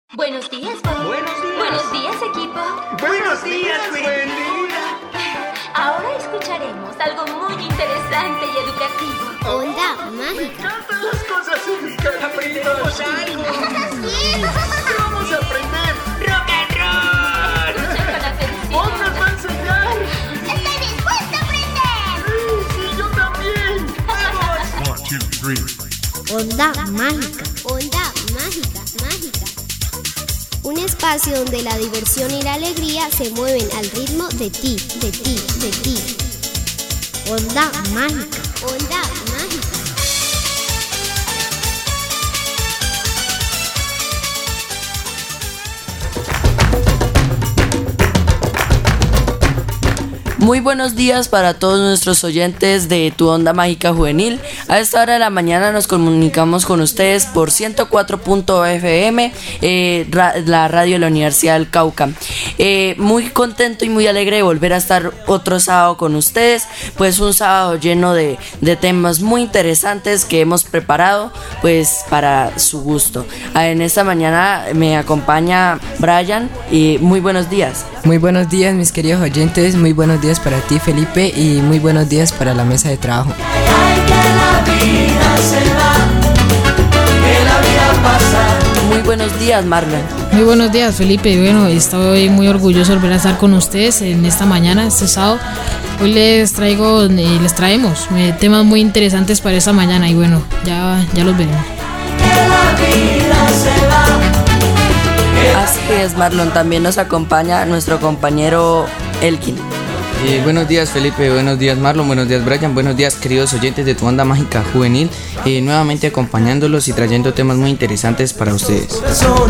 Buenos días, Bob. Buenos días, equipo. Buenos días, Wendy. Ahora escucharemos algo muy interesante y educativo. Onda Me mágica. encantan las cosas educativas. Aprendimos algo. Vamos a aprender. ¡Rock and roll! Escuchen con atención. Bob nos va a enseñar. Estoy dispuesta a aprender. Sí, yo también. Onda mágica. Onda mágica, mágica. Un espacio donde la diversión y la alegría se mueven al ritmo de ti, de ti, de ti. Onda mágica. Onda mágica. Muy buenos días para todos nuestros oyentes de Tu Onda Mágica Juvenil. A esta hora de la mañana nos comunicamos con ustedes por 104.fm, la radio de la Universidad del Cauca. Muy contento y muy alegre de volver a estar otro sábado con ustedes, pues un sábado lleno de temas muy interesantes que hemos preparado pues para su gusto. En esta mañana me acompaña Brian y muy buenos días. Muy buenos días, mis queridos oyentes, muy buenos días para ti, Felipe, y muy buenos días para la mesa de trabajo. Muy buenos días, Marlon. Muy buenos días, Felipe. Bueno, estoy muy orgulloso de volver a estar con ustedes en esta mañana, este sábado. Hoy les traemos temas muy interesantes para esta mañana y bueno, ya los veremos. Así es, Marlon. También nos acompaña nuestro compañero Elkin. Buenos días, Felipe, buenos días, Marlon, buenos días, Brian, buenos días, queridos oyentes de Tu Onda Mágica Juvenil, nuevamente acompañándolos y trayendo temas muy interesantes para ustedes.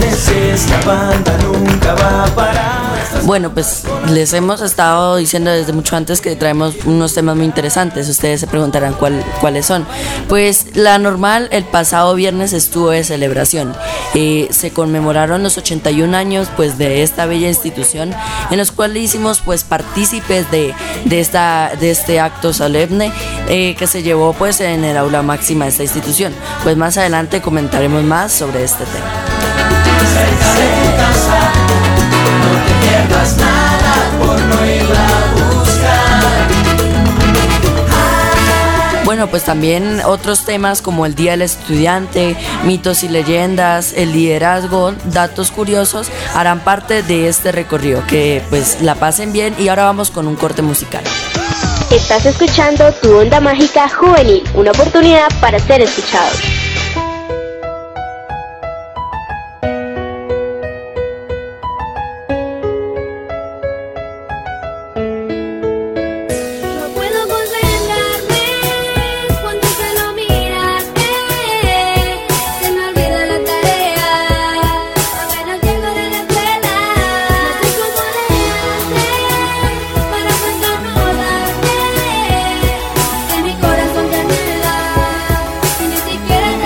Bueno, pues les hemos estado diciendo desde mucho antes que traemos unos temas muy interesantes. Ustedes se preguntarán cuáles son. Pues la normal, el pasado viernes estuvo de celebración. Se conmemoraron los 81 años pues de esta bella institución, en los cuales hicimos pues partícipes de este acto solemne que se llevó pues en el aula máxima de esta institución. Pues más adelante comentaremos más sobre este tema. Bueno, pues también otros temas como el Día del Estudiante, mitos y leyendas, el liderazgo, datos curiosos harán parte de este recorrido. Que pues la pasen bien y ahora vamos con un corte musical. Estás escuchando Tu Onda Mágica Juvenil, una oportunidad para ser escuchados. Quiero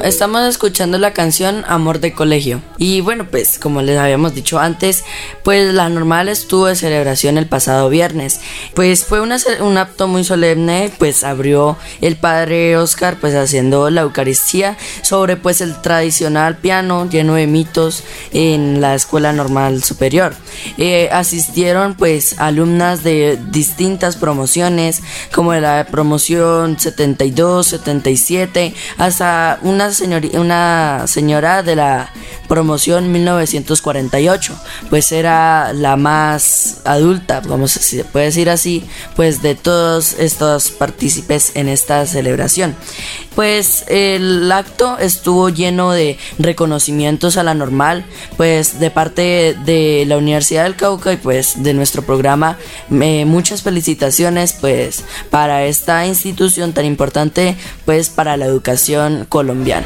estamos escuchando la canción Amor de Colegio. Y bueno, pues como les habíamos dicho antes, pues la normal estuvo de celebración el pasado viernes. Pues fue un acto muy solemne, pues abrió el padre Oscar pues haciendo la Eucaristía sobre pues el tradicional piano lleno de mitos en la Escuela Normal Superior. Asistieron pues alumnas de distintas promociones, como de la promoción 72, 77, hasta una señora de la promoción 1948, pues era la más adulta, como se puede decir así, pues de todos estos partícipes en esta celebración. Pues el acto estuvo lleno de reconocimientos a la normal, pues de parte de la Universidad del Cauca y pues de nuestro programa. Muchas felicitaciones pues para esta institución tan importante pues para la educación colombiana.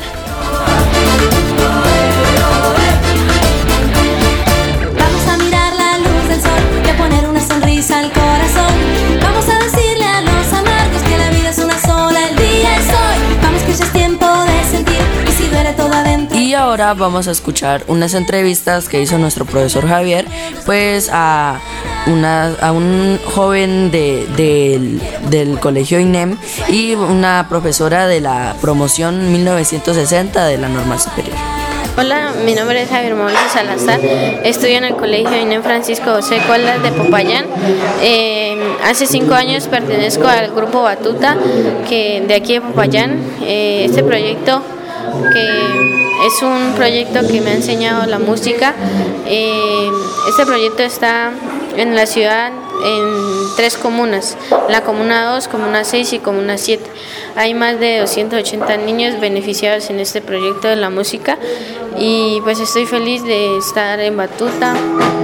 Vamos a mirar la luz del sol y a poner una sonrisa al corazón. Vamos a decirle a los amargos que la vida es una sola, el día es hoy. Vamos que ya es tiempo de sentir y si duele todo adentro. Y ahora vamos a escuchar unas entrevistas que hizo nuestro profesor Javier pues a un joven del colegio INEM y una profesora de la promoción 1960 de la Normal Superior. Hola, mi nombre es Javier Mauricio Salazar, estudio en el colegio INEM Francisco José Colas de Popayán. Hace 5 años pertenezco al grupo Batuta de aquí de Popayán. Este proyecto que es un proyecto que me ha enseñado la música. Este proyecto está en la ciudad en 3 comunas, la comuna 2, comuna 6 y comuna 7. Hay más de 280 niños beneficiados en este proyecto de la música y pues estoy feliz de estar en Batuta.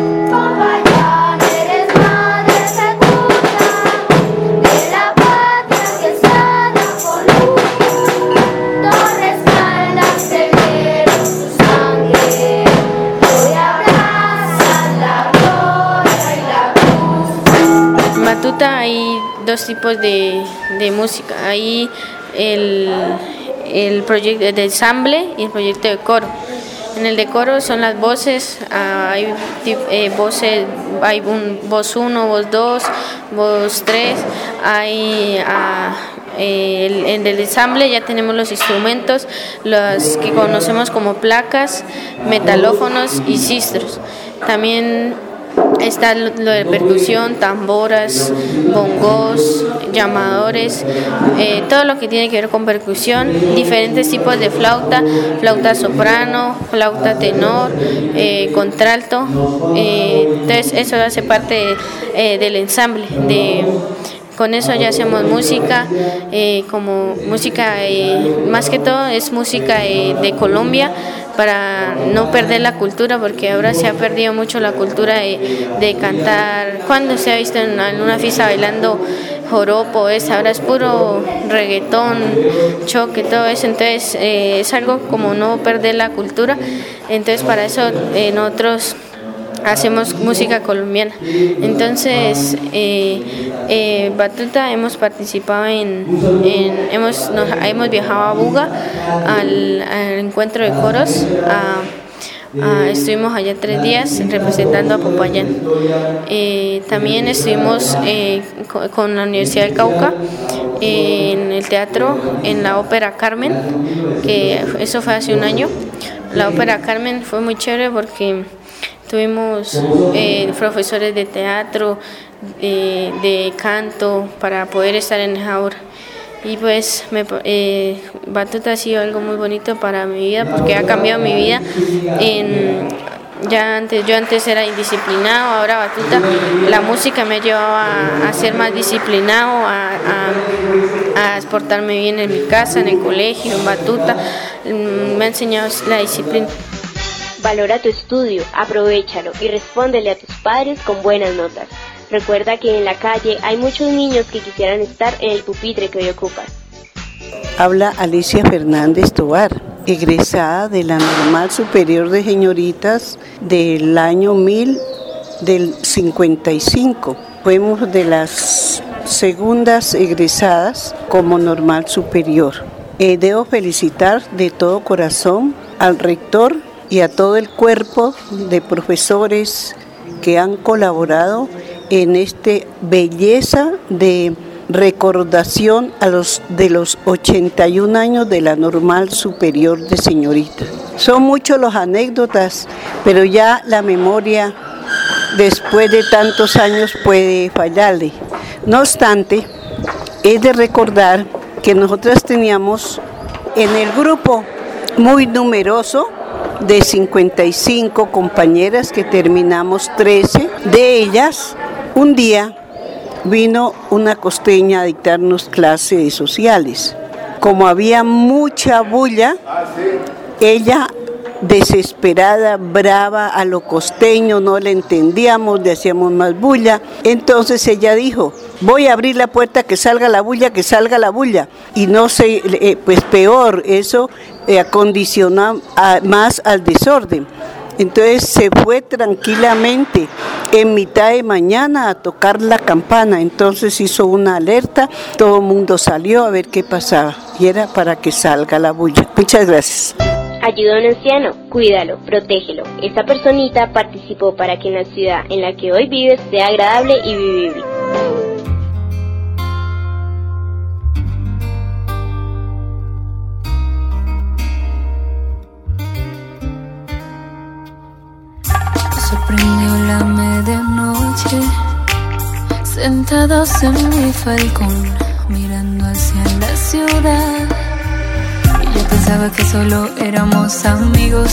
Hay 2 tipos de música. Hay el proyecto de ensamble y el proyecto de coro. En el de coro son las voces, hay voz 1, voz 2, voz 3, en el ensamble ya tenemos los instrumentos, los que conocemos como placas, metalófonos y sistros. También está lo de percusión, tamboras, bongos, llamadores, todo lo que tiene que ver con percusión, diferentes tipos de flauta, flauta soprano, flauta tenor, contralto. Entonces eso hace parte del ensamble. Con eso ya hacemos música, como música, más que todo es música de Colombia, para no perder la cultura, porque ahora se ha perdido mucho la cultura de cantar. Cuando se ha visto en una fiesta bailando joropo, ahora es puro reggaetón, choque, todo eso. Entonces es algo como no perder la cultura. Entonces para eso nosotros hacemos música colombiana. Entonces Batuta hemos participado hemos viajado a Buga al encuentro de coros. Estuvimos allá 3 días representando a Popayán. También estuvimos con la Universidad del Cauca en el teatro, en la ópera Carmen, que eso fue hace un año. La ópera Carmen fue muy chévere porque tuvimos profesores de teatro, de canto, para poder estar en esa obra. Y pues Batuta ha sido algo muy bonito para mi vida, porque ha cambiado mi vida. Yo antes era indisciplinado, ahora Batuta, la música me ha llevado a ser más disciplinado, a portarme bien en mi casa, en el colegio, en Batuta. Me ha enseñado la disciplina. Valora tu estudio, aprovéchalo y respóndele a tus padres con buenas notas. Recuerda que en la calle hay muchos niños que quisieran estar en el pupitre que hoy ocupas. Habla Alicia Fernández Tovar, egresada de la Normal Superior de Señoritas del año 55. Fuimos de las segundas egresadas como Normal Superior. Debo felicitar de todo corazón al rector y a todo el cuerpo de profesores que han colaborado en esta belleza de recordación de los 81 años de la Normal Superior de Señorita. Son muchos los anécdotas, pero ya la memoria después de tantos años puede fallarle. No obstante, es de recordar que nosotras teníamos en el grupo muy numeroso de 55 compañeras que terminamos 13. De ellas, un día vino una costeña a dictarnos clases de sociales. Como había mucha bulla, ella desesperada, brava, a lo costeño, no le entendíamos, le hacíamos más bulla. Entonces ella dijo, voy a abrir la puerta, que salga la bulla, que salga la bulla. Y no sé, pues peor, eso acondiciona más al desorden. Entonces se fue tranquilamente en mitad de mañana a tocar la campana. Entonces hizo una alerta, todo el mundo salió a ver qué pasaba y era para que salga la bulla. Muchas gracias. Ayuda a un anciano, cuídalo, protégelo. Esa personita participó para que en la ciudad en la que hoy vives sea agradable y vivible. Sorprendió la medianoche, sentados en mi falcón, mirando hacia la ciudad. Y yo pensaba que solo éramos amigos.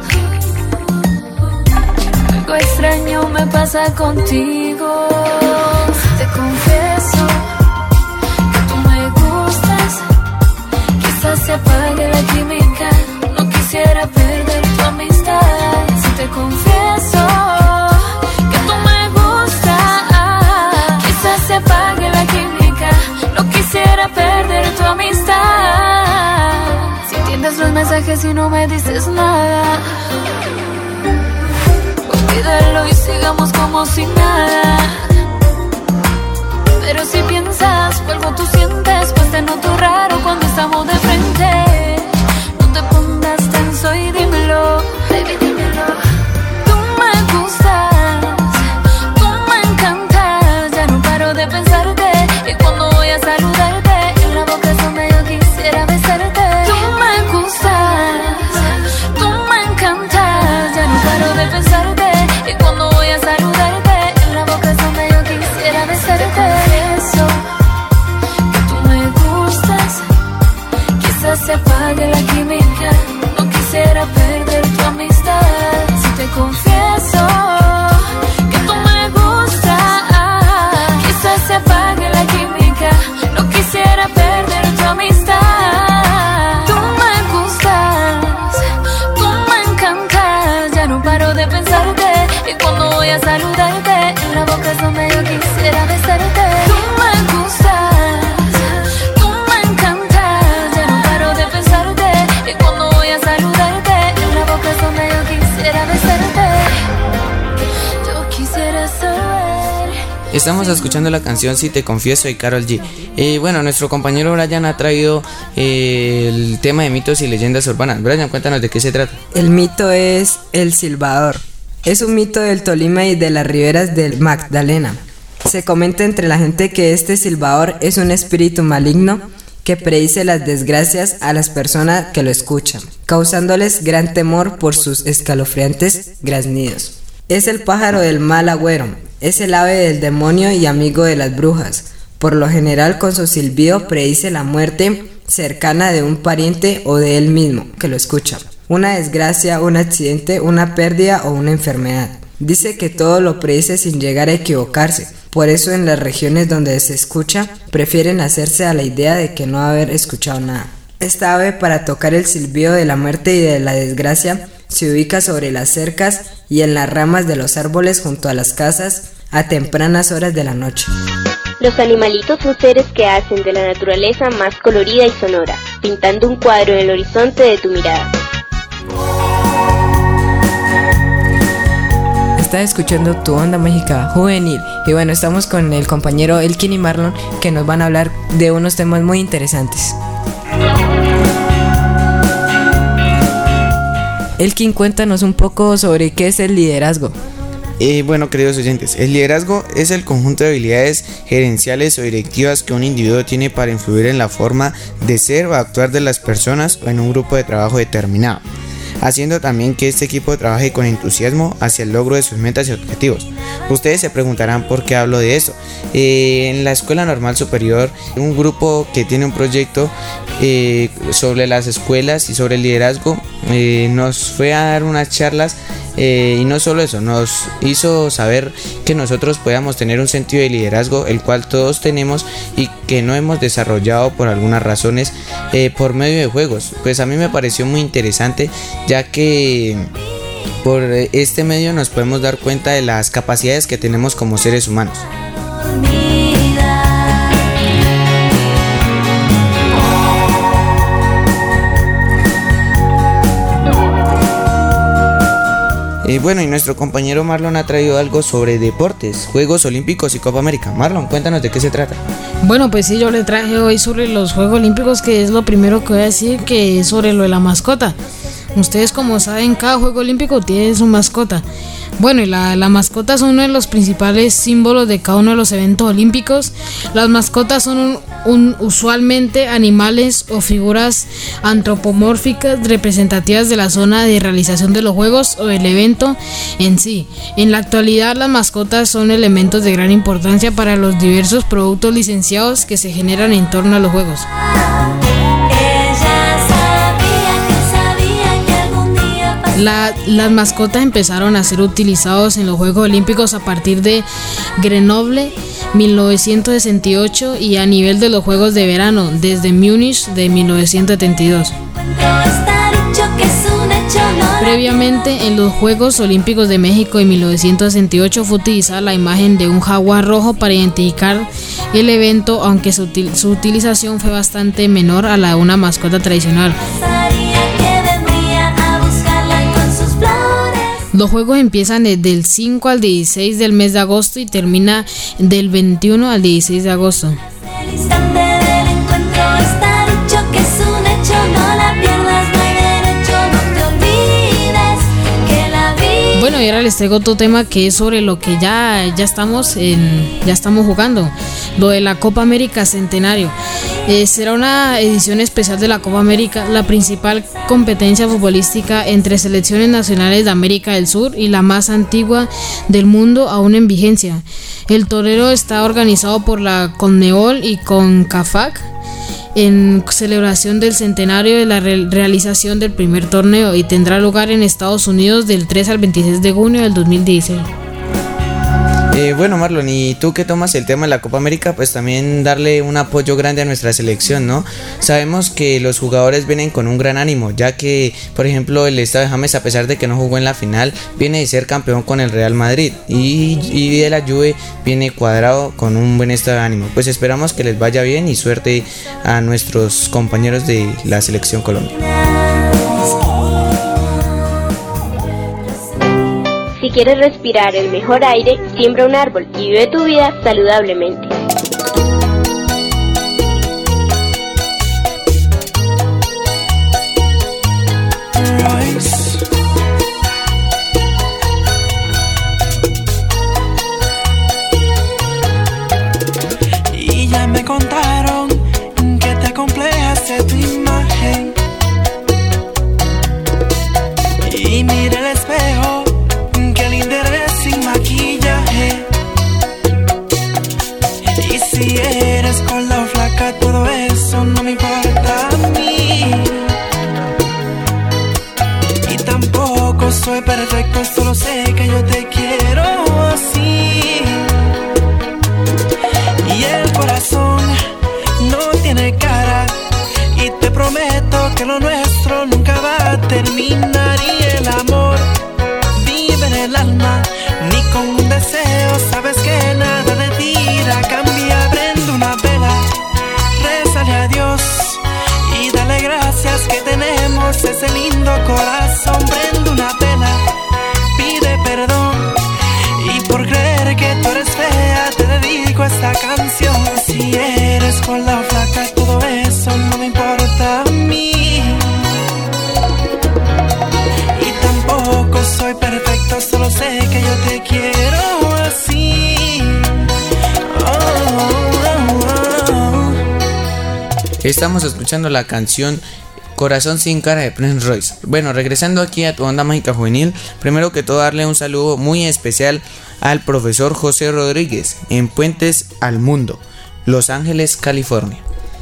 Algo extraño me pasa contigo. Te confieso que tú me gustas. Quizás se apague la química, no quisiera perder tu amistad. Si te confieso que tú me gustas, quizás se apague la química, no quisiera perder tu amistad. Si entiendes los mensajes y no me dices nada, olvídalo y sigamos como si nada. Pero si piensas que algo tú sientes, pues te noto raro cuando estamos de frente. No te pongas tenso y dímelo, baby, dímelo. Tú me gustas, tú me encantas, ya no paro de pensarte. Y cuando voy a saludarte, en la boca es donde yo quisiera besarte. Tú me gustas, tú me encantas, ya no paro de pensarte. Y cuando voy a saludarte, en la boca es donde yo quisiera besarte. Eso, que tú me gustas, quizás se apague la química, no quisiera perder tu amistad. Si te confieso que tú me gustas, quizás se apague la química, no quisiera perder tu amistad. Tú me gustas, tú me encantas, ya no paro de pensarte. Y cuando voy a saludarte, en la boca es donde yo quisiera besarte. Tú me gustas, tú me encantas, ya no paro de pensarte. Y cuando voy a saludarte, en la boca es donde yo quisiera besarte. Yo quisiera saber. Estamos escuchando la canción Si Te Confieso de Karol G. Bueno, nuestro compañero Brian ha traído el tema de mitos y leyendas urbanas. Brian, cuéntanos de qué se trata. El mito es el silbador. Es un mito del Tolima y de las riberas del Magdalena. Se comenta entre la gente que este silbador es un espíritu maligno que predice las desgracias a las personas que lo escuchan, causándoles gran temor por sus escalofriantes graznidos. Es el pájaro del mal agüero, es el ave del demonio y amigo de las brujas. Por lo general, con su silbido predice la muerte cercana de un pariente o de él mismo que lo escucha, una desgracia, un accidente, una pérdida o una enfermedad. Dice que todo lo predice sin llegar a equivocarse. Por eso en las regiones donde se escucha prefieren hacerse a la idea de que no haber escuchado nada. Esta ave, para tocar el silbido de la muerte y de la desgracia, se ubica sobre las cercas y en las ramas de los árboles junto a las casas a tempranas horas de la noche. Los animalitos son seres que hacen de la naturaleza más colorida y sonora, pintando un cuadro en el horizonte de tu mirada. Estás escuchando Tu Onda Mágica Juvenil. Y bueno, estamos con el compañero Elkin y Marlon, que nos van a hablar de unos temas muy interesantes. Elkin, cuéntanos un poco sobre qué es el liderazgo. Bueno, queridos oyentes, el liderazgo es el conjunto de habilidades gerenciales o directivas que un individuo tiene para influir en la forma de ser o actuar de las personas o en un grupo de trabajo determinado, haciendo también que este equipo trabaje con entusiasmo hacia el logro de sus metas y objetivos. Ustedes se preguntarán por qué hablo de eso. En la Escuela Normal Superior, un grupo que tiene un proyecto sobre las escuelas y sobre el liderazgo nos fue a dar unas charlas y no solo eso, nos hizo saber que nosotros podíamos tener un sentido de liderazgo, el cual todos tenemos y que no hemos desarrollado por algunas razones por medio de juegos. Pues a mí me pareció muy interesante, ya que por este medio nos podemos dar cuenta de las capacidades que tenemos como seres humanos. Bueno, y nuestro compañero Marlon ha traído algo sobre deportes, Juegos Olímpicos y Copa América. Marlon, cuéntanos de qué se trata. Bueno, pues sí, yo le traje hoy sobre los Juegos Olímpicos, que es lo primero que voy a decir, que es sobre lo de la mascota. Ustedes, como saben, cada Juego Olímpico tiene su mascota. Bueno, y la mascota son uno de los principales símbolos de cada uno de los eventos olímpicos. Las mascotas son usualmente animales o figuras antropomórficas representativas de la zona de realización de los juegos o del evento en sí. En la actualidad, las mascotas son elementos de gran importancia para los diversos productos licenciados que se generan en torno a los juegos. Las mascotas empezaron a ser utilizados en los Juegos Olímpicos a partir de Grenoble 1968 y a nivel de los Juegos de Verano desde Múnich de 1972. Previamente, en los Juegos Olímpicos de México de 1968 fue utilizada la imagen de un jaguar rojo para identificar el evento, aunque su utilización fue bastante menor a la de una mascota tradicional. Los juegos empiezan desde el 5 al 16 del mes de agosto y termina del 21 al 16 de agosto. Bueno, y ahora les traigo otro tema que es sobre lo que ya estamos jugando, lo de la Copa América Centenario. Será una edición especial de la Copa América, la principal competencia futbolística entre selecciones nacionales de América del Sur y la más antigua del mundo aún en vigencia. El torneo está organizado por la CONMEBOL y CONCACAF en celebración del centenario de la realización del primer torneo y tendrá lugar en Estados Unidos del 3 al 26 de junio del 2016. Bueno, Marlon, y tú que tomas el tema de la Copa América, pues también darle un apoyo grande a nuestra selección, ¿no? Sabemos que los jugadores vienen con un gran ánimo, ya que, por ejemplo, el Estado de James, a pesar de que no jugó en la final, viene de ser campeón con el Real Madrid, y de la Juve viene Cuadrado con un buen estado de ánimo. Pues esperamos que les vaya bien y suerte a nuestros compañeros de la selección Colombia. Si quieres respirar el mejor aire, siembra un árbol y vive tu vida saludablemente. Y ya me contaron que te acomplejaste tu imagen. Y mira el espejo, sin maquillaje. Y si eres gorda o flaca, todo eso no me importa a mí. Y tampoco soy perfecto, solo sé que yo te quiero así. Y el corazón no tiene cara, y te prometo que lo nuestro nunca va a terminar. Y el amor vive en el alma, ni con un deseo, sabes que nada de ti irá a cambiar. Prende una vela, rézale a Dios y dale gracias que tenemos ese lindo corazón. Prende una vela, pide perdón, y por creer que tú eres fea te dedico esta canción. Si eres gorda o flaca, todo eso no me importa a mí. Y Estamos escuchando la canción Corazón sin cara de Prince Royce. Bueno, regresando aquí a tu onda mágica juvenil, primero que todo darle un saludo muy especial al profesor José Rodríguez en Puentes al Mundo, Los Ángeles, California.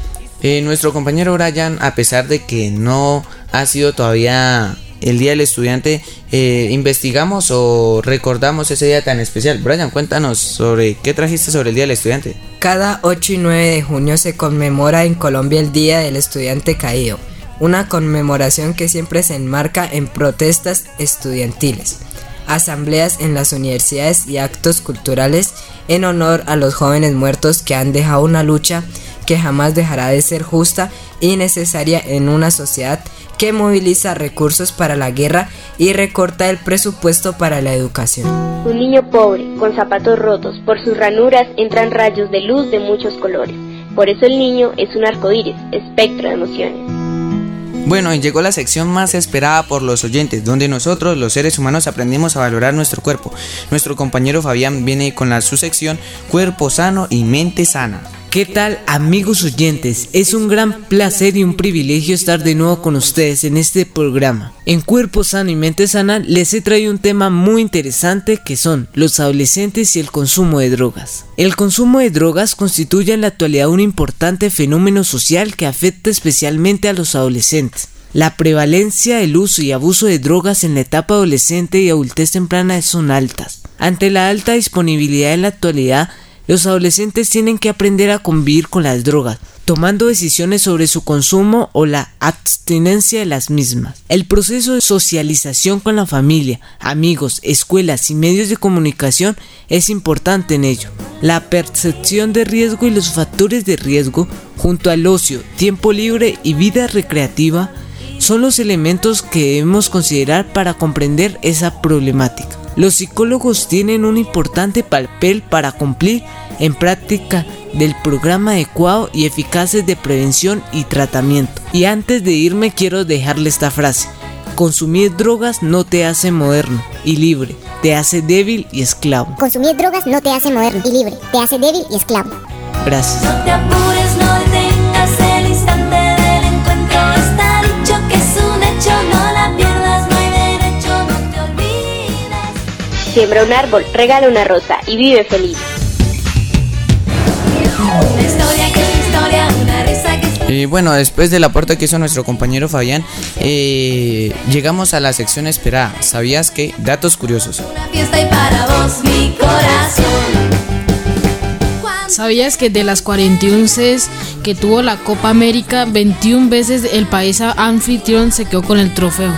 Nuestro compañero Brian, a pesar de que no ha sido todavía el Día del Estudiante, investigamos o recordamos ese día tan especial. Brian, cuéntanos sobre qué trajiste sobre el Día del Estudiante. Cada 8 y 9 de junio se conmemora en Colombia el Día del Estudiante Caído, una conmemoración que siempre se enmarca en protestas estudiantiles, asambleas en las universidades y actos culturales en honor a los jóvenes muertos que han dejado una lucha que jamás dejará de ser justa y necesaria en una sociedad que moviliza recursos para la guerra y recorta el presupuesto para la educación. Un niño pobre, con zapatos rotos, por sus ranuras entran rayos de luz de muchos colores. Por eso el niño es un arcoíris, espectro de emociones. Bueno, y llegó la sección más esperada por los oyentes, donde nosotros, los seres humanos, aprendemos a valorar nuestro cuerpo. Nuestro compañero Fabián viene con su sección Cuerpo Sano y Mente Sana. ¿Qué tal, amigos oyentes? Es un gran placer y un privilegio estar de nuevo con ustedes en este programa. En Cuerpo Sano y Mente Sana les he traído un tema muy interesante que son los adolescentes y el consumo de drogas. El consumo de drogas constituye en la actualidad un importante fenómeno social que afecta especialmente a los adolescentes. La prevalencia, el uso y abuso de drogas en la etapa adolescente y adultez temprana son altas. Ante la alta disponibilidad en la actualidad, los adolescentes tienen que aprender a convivir con las drogas, tomando decisiones sobre su consumo o la abstinencia de las mismas. El proceso de socialización con la familia, amigos, escuelas y medios de comunicación es importante en ello. La percepción de riesgo y los factores de riesgo, junto al ocio, tiempo libre y vida recreativa, son los elementos que debemos considerar para comprender esa problemática. Los psicólogos tienen un importante papel para cumplir en práctica del programa adecuado y eficaces de prevención y tratamiento. Y antes de irme quiero dejarle esta frase: consumir drogas no te hace moderno y libre, te hace débil y esclavo. Consumir drogas no te hace moderno y libre, te hace débil y esclavo. Gracias. No te apures, no detengas el instante del encuentro. Está dicho que es un hecho, no la pierdas, no hay derecho, no te olvides. Siembra un árbol, regala una rosa y vive feliz. Una historia que es historia, una risa que es... Bueno, después del aporte que hizo nuestro compañero Fabián, llegamos a la sección esperada. ¿Sabías qué? Datos curiosos. Una fiesta y para vos mi corazón. ¿Sabías que de las 41 sedes que tuvo la Copa América, 21 veces el país anfitrión se quedó con el trofeo?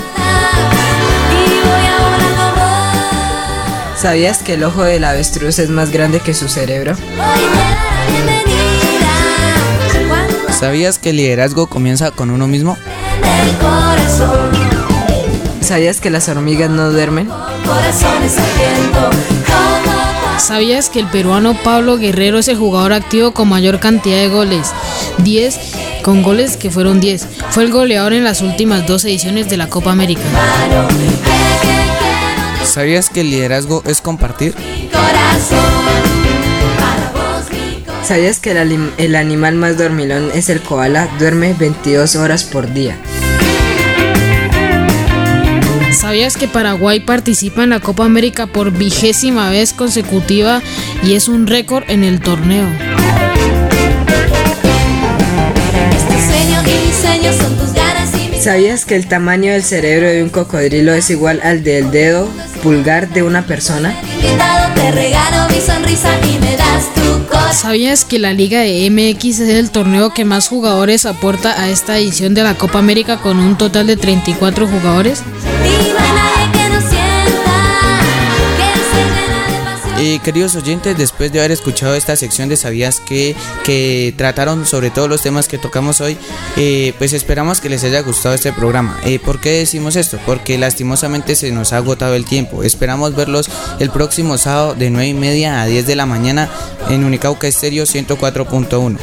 ¿Sabías que el ojo del avestruz es más grande que su cerebro? ¿Sabías que el liderazgo comienza con uno mismo? ¿Sabías que las hormigas no duermen? ¿Sabías que el peruano Pablo Guerrero es el jugador activo con mayor cantidad de goles? 10, con goles que fueron 10. Fue el goleador en las últimas 2 ediciones de la Copa América. ¿Sabías que el liderazgo es compartir? ¿Sabías que el animal más dormilón es el koala? Duerme 22 horas por día. ¿Sabías que Paraguay participa en la Copa América por 20ª vez consecutiva y es un récord en el torneo? ¿Sabías que el tamaño del cerebro de un cocodrilo es igual al del dedo pulgar de una persona? ¿Sabías que la Liga de MX es el torneo que más jugadores aporta a esta edición de la Copa América con un total de 34 jugadores? Queridos oyentes, después de haber escuchado esta sección de ¿Sabías que trataron sobre todos los temas que tocamos hoy, pues esperamos que les haya gustado este programa. ¿Por qué decimos esto? Porque lastimosamente se nos ha agotado el tiempo. Esperamos verlos el próximo sábado de 9:30 a 10 de la mañana en Unicauca Estéreo 104.1.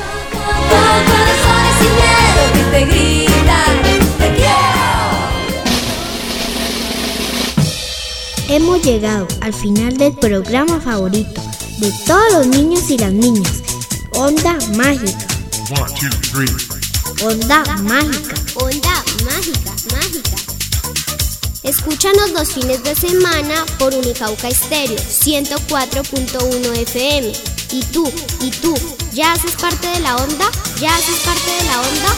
Hemos llegado al final del programa favorito de todos los niños y las niñas, Onda Mágica. 1, 2, 3. Onda mágica. Onda mágica, mágica. Escúchanos los fines de semana por Unicauca Estéreo 104.1 FM. ¿Y tú? ¿Ya haces parte de la onda? ¿Ya haces parte de la onda?